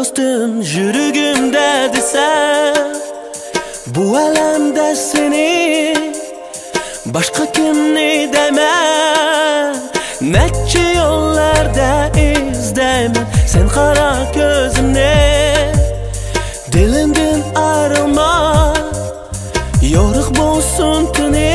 do'stim yuragimda desam, bu alamda seni boshqa kimni deyman. Necha yo'llarda izdayman sen qara ko'zimni, dilimdan ayrılma yorug' bo'lsin tuni.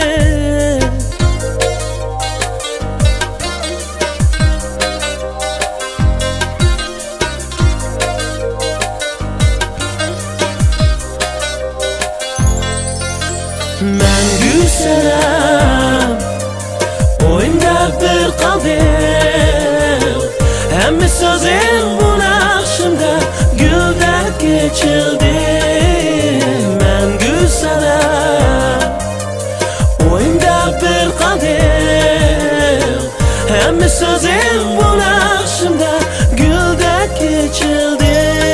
Mangu sanam o'yinda bir qaldim, hamma so'zing bu naqshimda guldek kechildi. Mangu sanam o'yinda bir qaldim, hamma so'zing bu naqshimda guldek kechildi.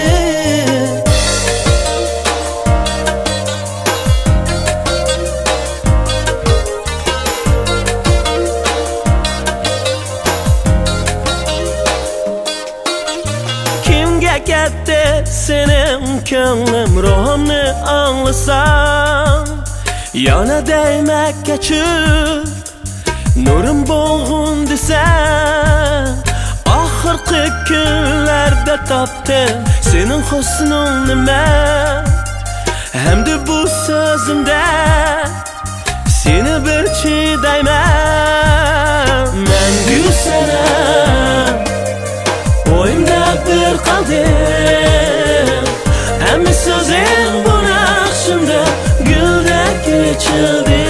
Ketdi senin ko'nglim ruhimni anglasam, yana değmekka chub nurim bo'lg'un desam. Oxirgi kunlarda topdim sening husningni men, hamda bu so'zimda seni bir chidayman. Mangu sanam o'yinda bir qaldim, hamma so'zing bu naqshimda guldek kechildi.